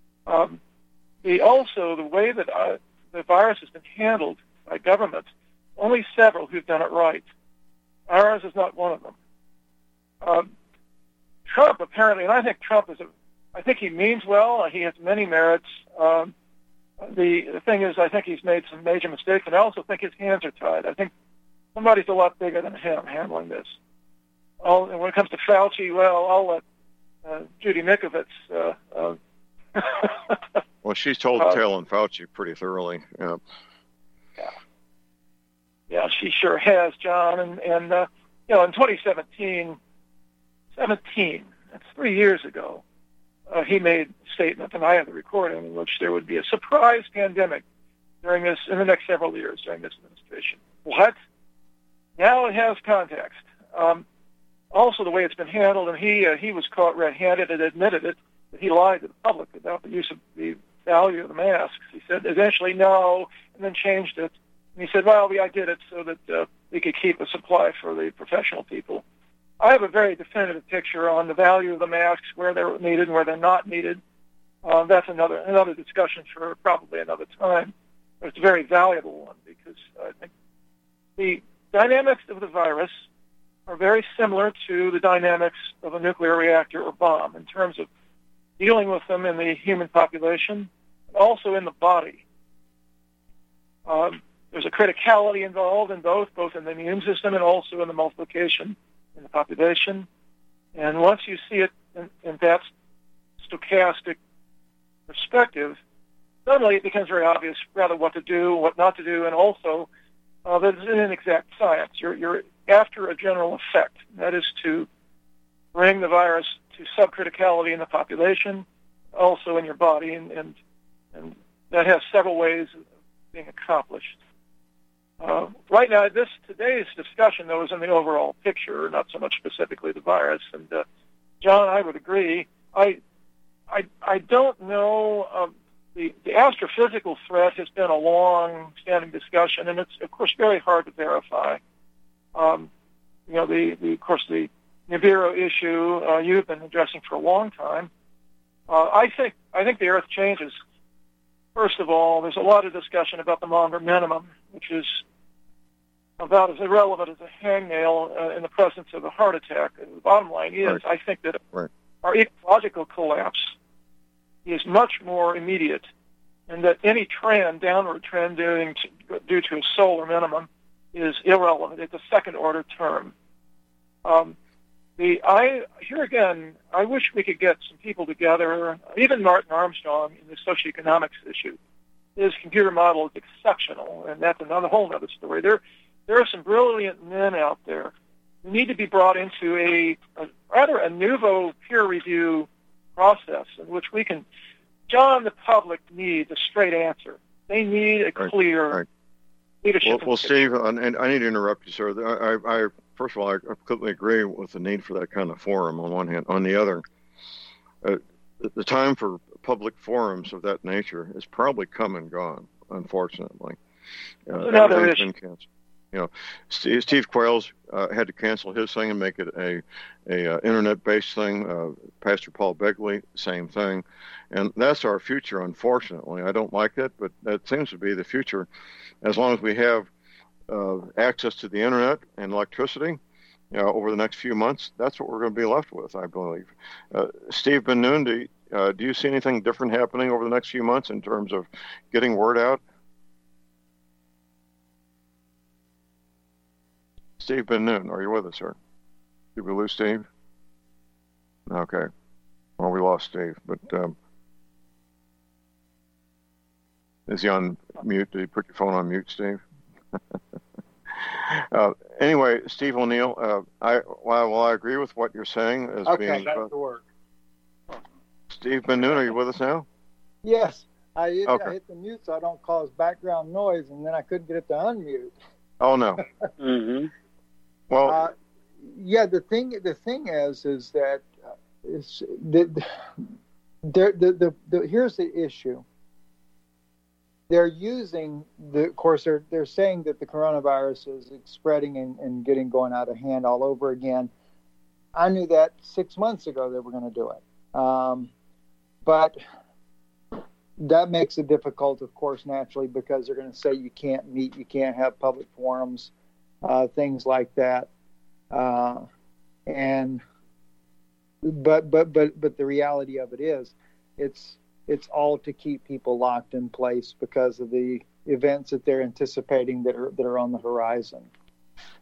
Speaker 8: Also, the way that the virus has been handled by government, only several who've done it right. Ours is not one of them. Trump apparently, and I think Trump I think he means well. He has many merits. The thing is, I think he's made some major mistakes, and I also think his hands are tied. I think somebody's a lot bigger than him handling this. And when it comes to Fauci, well, I'll let Judy Mikovits.
Speaker 3: Well, she's told the tale on Fauci pretty thoroughly.
Speaker 8: Yeah, she sure has, John. And in 2017, that's 3 years ago, he made a statement, and I have the recording, in which there would be a surprise pandemic in the next several years during this administration. What? Now it has context. Also, the way it's been handled, and he was caught red-handed and admitted it, that he lied to the public about the use of the value of the masks. He said eventually no, and then changed it. And he said, well, I did it so that we could keep a supply for the professional people. I have a very definitive picture on the value of the masks, where they're needed and where they're not needed. That's another discussion for probably another time. But it's a very valuable one, because I think the dynamics of the virus are very similar to the dynamics of a nuclear reactor or bomb in terms of dealing with them in the human population, and also in the body. There's a criticality involved in both in the immune system and also in the multiplication in the population. And once you see it in that stochastic perspective, suddenly it becomes very obvious rather what to do, what not to do, and also that it's an inexact science. You're after a general effect, that is to bring the virus to subcriticality in the population, also in your body, and that has several ways of being accomplished. Right now, today's discussion, though, is in the overall picture, not so much specifically the virus. And John, I would agree. I don't know. The astrophysical threat has been a long-standing discussion, and it's of course very hard to verify. Of course, the Nibiru issue you've been addressing for a long time. I think the Earth changes. First of all, there's a lot of discussion about the Maunder minimum, which is about as irrelevant as a hangnail in the presence of a heart attack. The bottom line is, I think that our ecological collapse is much more immediate, and that any downward trend due to a solar minimum is irrelevant. It's a second-order term. Here again, I wish we could get some people together, even Martin Armstrong in the socioeconomics issue. His computer model is exceptional, and that's whole other story. There are some brilliant men out there who need to be brought into a nouveau peer review process in which we can. John, the public needs a straight answer. They need a clear leadership.
Speaker 3: Well, Steve, and I need to interrupt you, sir. I first of all, I completely agree with the need for that kind of forum on one hand. On the other, the time for public forums of that nature is probably come and gone, unfortunately. Everything's been canceled. Steve Quayle's had to cancel his thing and make it a internet-based thing. Pastor Paul Begley, same thing. And that's our future, unfortunately. I don't like it, but that seems to be the future. As long as we have access to the internet and electricity over the next few months, that's what we're going to be left with, I believe. Steve Ben-Nun, do you see anything different happening over the next few months in terms of getting word out? Steve Ben-Nun, are you with us, sir? Did we lose Steve? Okay. Well, we lost Steve, but is he on mute? Did you put your phone on mute, Steve? Anyway, Steve O'Neill, I agree with what you're saying as being.
Speaker 2: Back to work.
Speaker 3: Steve Ben-Nun, are you with us now?
Speaker 2: Yes, I hit the mute so I don't cause background noise, and then I couldn't get it to unmute.
Speaker 3: Oh no.
Speaker 4: Mm-hmm.
Speaker 3: Well,
Speaker 2: the thing is that here's the issue. They're using they're saying that the coronavirus is spreading and going out of hand all over again. I knew that 6 months ago they were going to do it. But that makes it difficult, of course, naturally, because they're going to say you can't meet, you can't have public forums, things like that. But the reality of it is, it's all to keep people locked in place because of the events that they're anticipating that are on the horizon.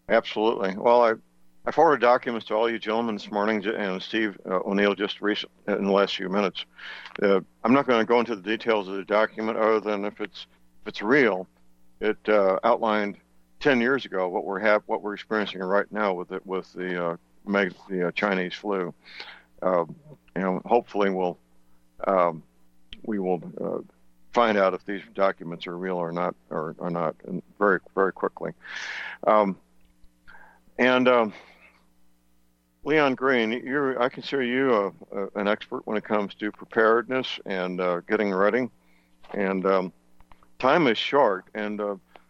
Speaker 3: Absolutely. Well, I forwarded documents to all you gentlemen this morning, and Steve O'Neill just recently in the last few minutes. I'm not going to go into the details of the document, other than if it's real, it outlined 10 years ago what we're experiencing right now with the Chinese flu. Hopefully we will find out if these documents are real or not, and very, very quickly. Leon Green, I consider you an expert when it comes to preparedness and getting ready. And time is short. And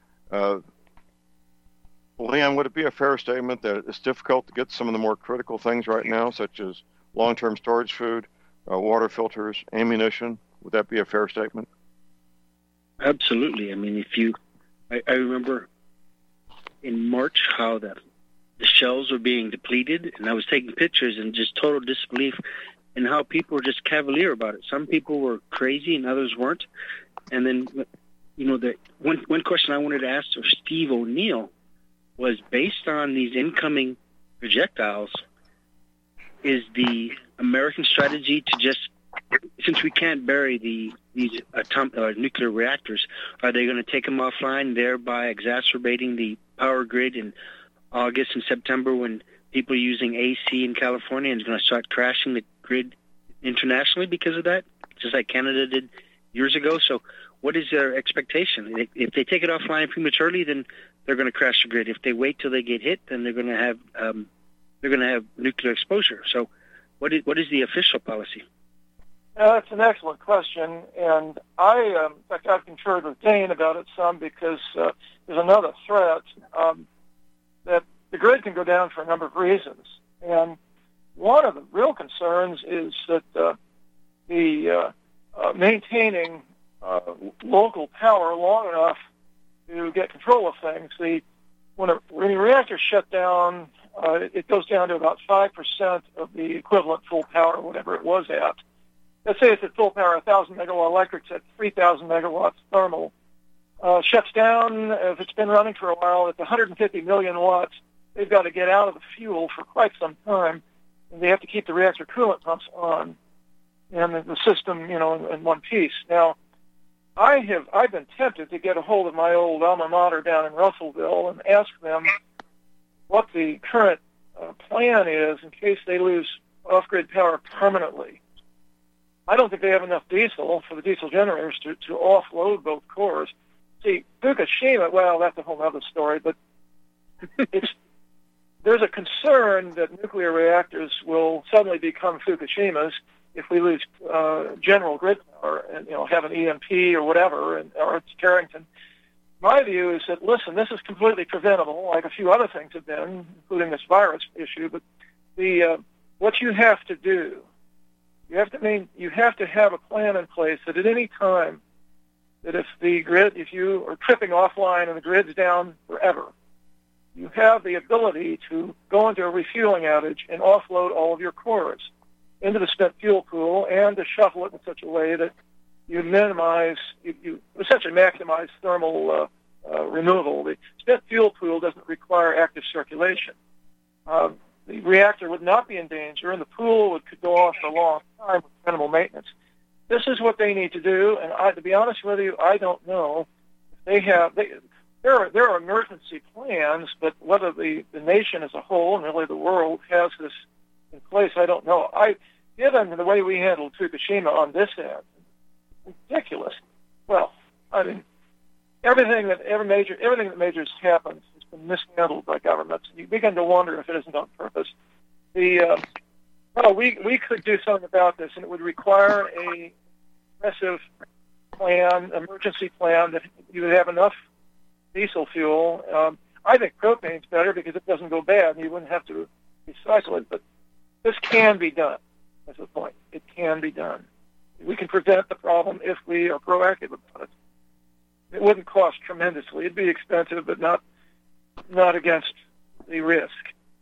Speaker 3: Leon, would it be a fair statement that it's difficult to get some of the more critical things right now, such as long-term storage food, water filters, ammunition? Would that be a fair statement?
Speaker 4: Absolutely. I mean, I remember in March how the shells were being depleted, and I was taking pictures and just total disbelief in how people were just cavalier about it. Some people were crazy and others weren't. And then, the one question I wanted to ask of Steve O'Neill was, based on these incoming projectiles, is the American strategy to just, since we can't bury these nuclear reactors, are they going to take them offline, thereby exacerbating the power grid in August and September when people are using AC in California, and is going to start crashing the grid internationally because of that, just like Canada did years ago? So what is their expectation? If they take it offline prematurely, then they're going to crash the grid. If they wait till they get hit, then they're going to have nuclear exposure. So what is the official policy?
Speaker 8: That's an excellent question, and in fact, I've conferred with Dane about it some, because there's another threat that the grid can go down for a number of reasons. And one of the real concerns is that the maintaining local power long enough to get control of things. When a reactor shut down, it goes down to about 5% of the equivalent full power, whatever it was at. Let's say it's at full power, 1,000 megawatt electrics at 3,000 megawatts thermal. Shuts down, if it's been running for a while, it's 150 million watts. They've got to get out of the fuel for quite some time, and they have to keep the reactor coolant pumps on and the system, in one piece. Now, I've been tempted to get a hold of my old alma mater down in Russellville and ask them what the current plan is in case they lose off-grid power permanently. I don't think they have enough diesel for the diesel generators to offload both cores. See, Fukushima, well, that's a whole other story, but there's a concern that nuclear reactors will suddenly become Fukushimas if we lose general grid power and, have an EMP or whatever, or it's Carrington. My view is that, listen, this is completely preventable, like a few other things have been, including this virus issue, but what you have to do, you have to have a plan in place that at any time that if you are tripping offline and the grid's down forever, you have the ability to go into a refueling outage and offload all of your cores into the spent fuel pool, and to shuffle it in such a way that you you essentially maximize thermal removal. The spent fuel pool doesn't require active circulation. The reactor would not be in danger, and the pool could go off for a long time with minimal maintenance. This is what they need to do, and to be honest with you, I don't know. There are emergency plans, but whether the nation as a whole, and really the world, has this in place, I don't know. Given the way we handled Fukushima on this end, ridiculous. Well, I mean, everything that majors happens has been mishandled by governments. You begin to wonder if it isn't on purpose. We could do something about this, and it would require a aggressive plan, emergency plan, that you would have enough diesel fuel. I think propane's better because it doesn't go bad, and you wouldn't have to recycle it. But this can be done. That's the point. It can be done. We can prevent the problem if we are proactive about it. It wouldn't cost tremendously. It'd be expensive, but not against the risk.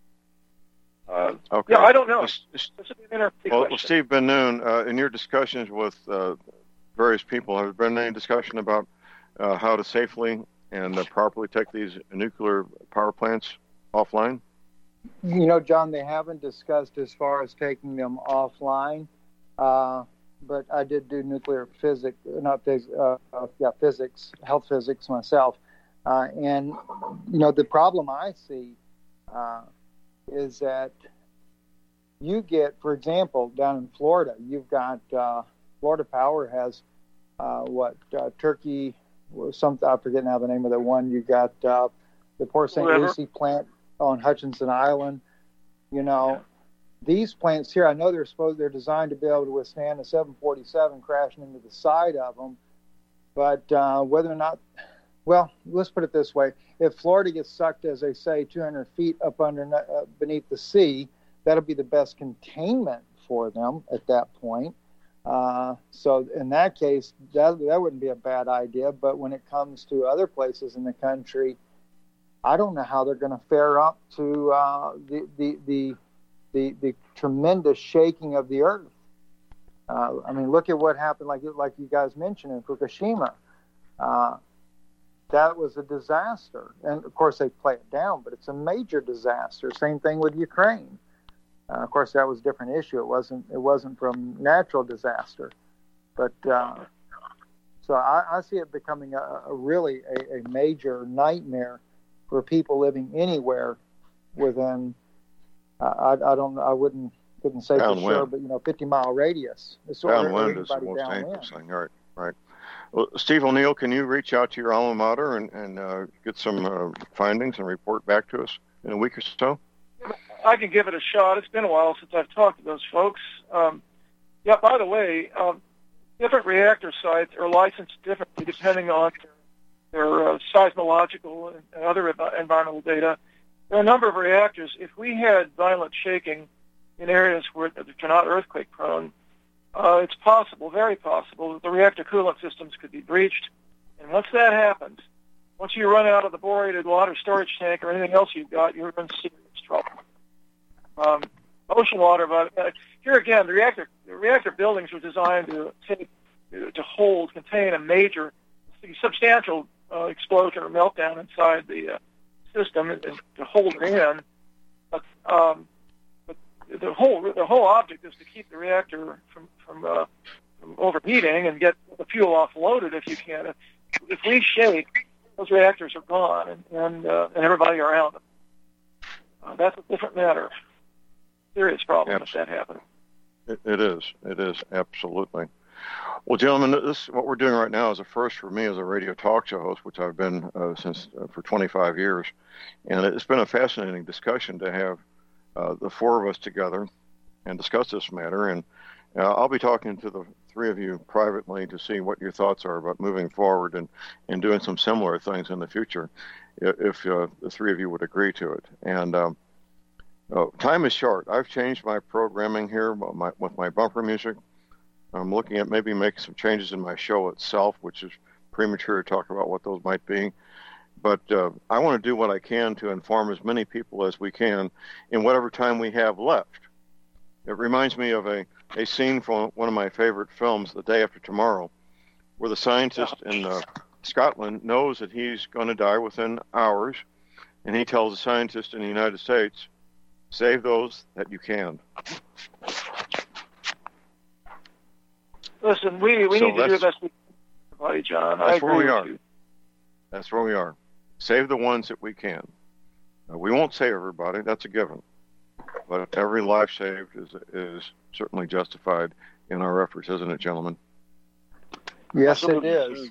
Speaker 3: Okay.
Speaker 8: Yeah, I don't know.
Speaker 3: Well, Steve Ben-Nun, in your discussions with various people, have there been any discussion about how to safely and properly take these nuclear power plants offline?
Speaker 2: John, they haven't discussed as far as taking them offline, but I did do nuclear physics, physics, health physics myself. And the problem I see is that you get, for example, down in Florida, you've got Florida Power has Turkey, something, I forget now the name of the one. You got the Port St. Lucie plant on Hutchinson Island. These plants here, I know they're designed to be able to withstand a 747 crashing into the side of them, but whether or not, well, let's put it this way: if Florida gets sucked, as they say, 200 feet up beneath the sea, that'll be the best containment for them at that point. So in that case, that wouldn't be a bad idea. But when it comes to other places in the country, I don't know how they're going to fare up to the tremendous shaking of the earth. Look at what happened, like you guys mentioned in Fukushima. That was a disaster, and of course they play it down, but it's a major disaster. Same thing with Ukraine. Of course, that was a different issue. It wasn't from natural disaster, but so I see it becoming a really major nightmare for people living anywhere within. I couldn't say for sure, but 50-mile radius.
Speaker 3: Downwind is the most dangerous thing. Right. Well, Steve O'Neill, can you reach out to your alma mater and get some findings and report back to us in a week or so?
Speaker 8: I can give it a shot. It's been a while since I've talked to those folks. By the way, different reactor sites are licensed differently depending on their seismological and other environmental data. There are a number of reactors. If we had violent shaking in areas that are not earthquake-prone, it's possible, very possible, that the reactor coolant systems could be breached. And once that happens, once you run out of the borated water storage tank or anything else you've got, you're in serious trouble. Ocean water, but here again, the reactor buildings were designed to contain a major, substantial explosion or meltdown inside the system and to hold it in. But the whole object is to keep the reactor from overheating and get the fuel offloaded if you can. If we shake, those reactors are gone and everybody around them. That's a different matter. Serious problem if that happens.
Speaker 3: It is, absolutely. Well, gentlemen, what we're doing right now is a first for me as a radio talk show host, which I've been since for 25 years. And it's been a fascinating discussion to have the four of us together and discuss this matter. And I'll be talking to the three of you privately to see what your thoughts are about moving forward and doing some similar things in the future, if the three of you would agree to it. And time is short. I've changed my programming here with my bumper music. I'm looking at maybe making some changes in my show itself, which is premature to talk about what those might be. But I want to do what I can to inform as many people as we can in whatever time we have left. It reminds me of a scene from one of my favorite films, The Day After Tomorrow, where the scientist in Scotland knows that he's going to die within hours, and he tells the scientist in the United States, save those that you can.
Speaker 8: Listen, we need to do the best we can, buddy, John.
Speaker 3: That's where we are. That's where we are. Save the ones that we can. We won't save everybody. That's a given. But every life saved is certainly justified in our efforts, isn't it, gentlemen?
Speaker 2: Yes, it is.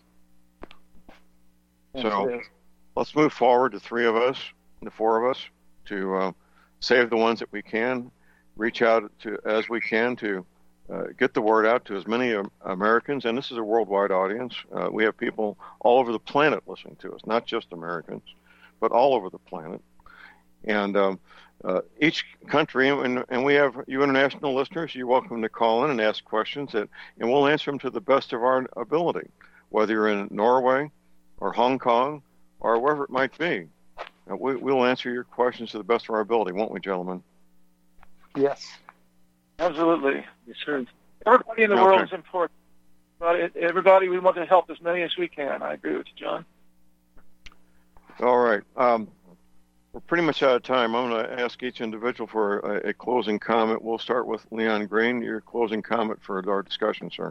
Speaker 3: So let's move forward, the three of us, the four of us, to save the ones that we can, reach out to as we can to get the word out to as many Americans, and this is a worldwide audience. We have people all over the planet listening to us, not just Americans, but all over the planet. And each country, and we have you international listeners, you're welcome to call in and ask questions, and we'll answer them to the best of our ability, whether you're in Norway or Hong Kong or wherever it might be. We'll answer your questions to the best of our ability, won't we, gentlemen?
Speaker 2: Yes.
Speaker 8: Absolutely. Yes, sir. Everybody in the world is important. But everybody, we want to help as many as we can. I agree with you, John.
Speaker 3: All right. we're pretty much out of time. I'm going to ask each individual for a closing comment. We'll start with Leon Green. Your closing comment for our discussion, sir.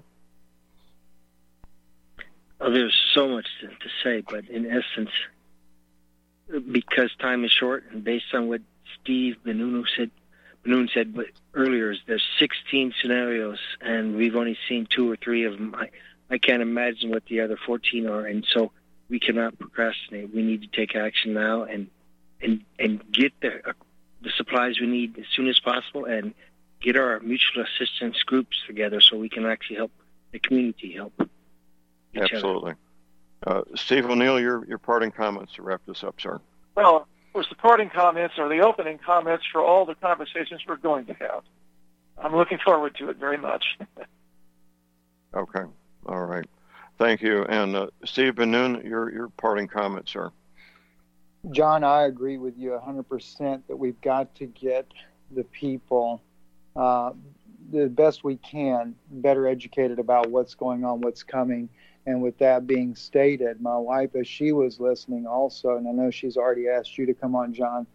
Speaker 4: Oh, there's so much to say, but in essence, because time is short, and based on what Steve Ben-Nun said earlier, is there's 16 scenarios, and we've only seen 2 or 3 of them. I can't imagine what the other 14 are, and so we cannot procrastinate. We need to take action now and get the supplies we need as soon as possible, and get our mutual assistance groups together so we can actually help the community help each
Speaker 3: Absolutely. Steve O'Neill, your parting comments to wrap this up, sir.
Speaker 8: Well, of course, the parting comments are the opening comments for all the conversations we're going to have. I'm looking forward to it very much.
Speaker 3: Okay. All right. Thank you. And Steve Ben-Nun, your parting comments, sir.
Speaker 2: John, I agree with you 100% that we've got to get the people the best we can better educated about what's going on, what's coming. And with that being stated, my wife, as she was listening also, and I know she's already asked you to come on, John,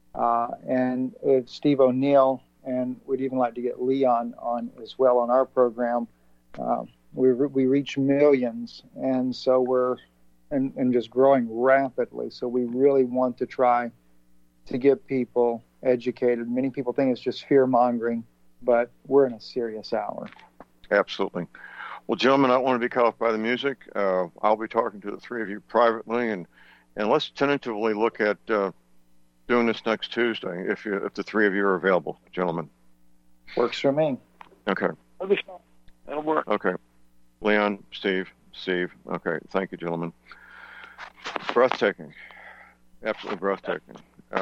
Speaker 2: and Steve O'Neill, and we'd even like to get Leon on as well on our program. We reach millions, and so we're and just growing rapidly. So we really want to try to get people educated. Many people think it's just fear-mongering, but we're in a serious hour. Absolutely. Well, gentlemen, I don't want to be cut off by the music. I'll be talking to the three of you privately, and let's tentatively look at doing this next Tuesday, if the three of you are available, gentlemen. Works for me. Okay.
Speaker 8: That'll work.
Speaker 3: Okay. Leon, Steve. Okay. Thank you, gentlemen. Breathtaking. Absolutely breathtaking.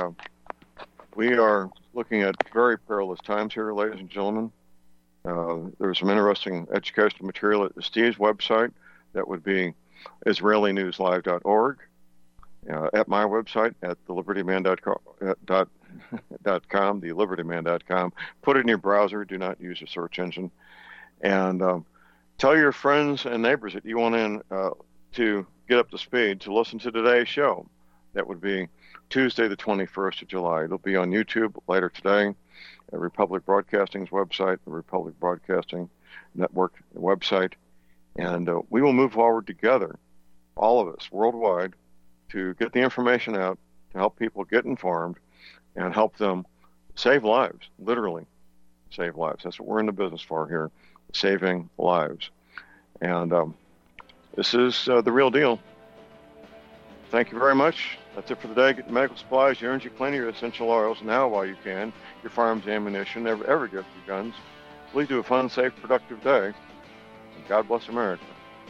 Speaker 3: We are looking at very perilous times here, ladies and gentlemen. There's some interesting educational material at Steve's website. That would be IsraeliNewsLive.org. At my website, at thelibertyman.com, Put it in your browser. Do not use a search engine. And tell your friends and neighbors that you want in to get up to speed to listen to today's show. That would be Tuesday, the 21st of July. It'll be on YouTube later today. Republic Broadcasting's website, the Republic Broadcasting Network website. And we will move forward together, all of us, worldwide, to get the information out, to help people get informed, and help them save lives, literally save lives. That's what we're in the business for here, saving lives. And this is the real deal. Thank you very much. That's it for the day. Get your medical supplies, your energy cleaner, your essential oils now while you can, your firearms, ammunition, never get your guns. Please do a fun, safe, productive day. And God bless America.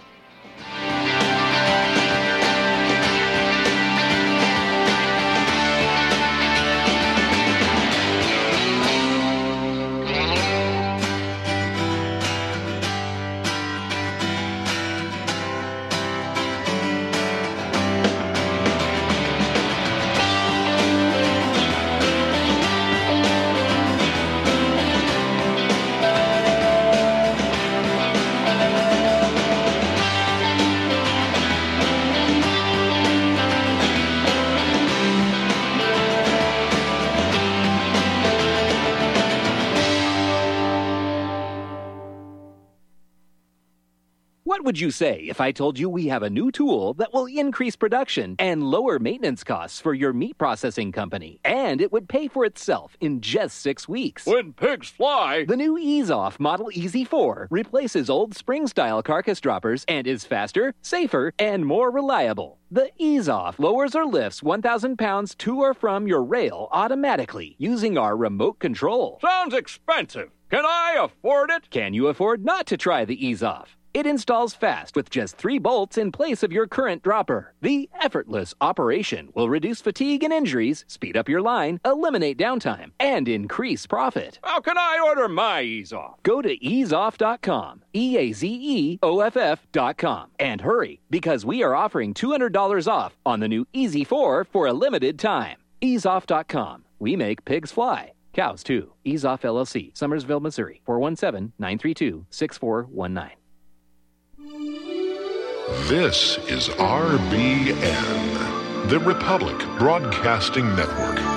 Speaker 16: What would you say if I told you we have a new tool that will increase production and lower maintenance costs for your meat processing company? And it would pay for itself in just 6 weeks.
Speaker 17: When pigs fly!
Speaker 16: The new EaseOff Model EZ4 replaces old spring-style carcass droppers and is faster, safer, and more reliable. The EaseOff lowers or lifts 1,000 pounds to or from your rail automatically using our remote control.
Speaker 17: Sounds expensive. Can I afford it?
Speaker 16: Can you afford not to try the EaseOff? It installs fast with just 3 bolts in place of your current dropper. The effortless operation will reduce fatigue and injuries, speed up your line, eliminate downtime, and increase profit.
Speaker 17: How can I order my EaseOff?
Speaker 16: Go to easeoff.com, EAZEOFF.com, and hurry, because we are offering $200 off on the new EZ4 for a limited time. Easeoff.com. We make pigs fly. Cows, too. EaseOff LLC, Summersville, Missouri, 417-932-6419.
Speaker 18: This is RBN, The Republic Broadcasting Network.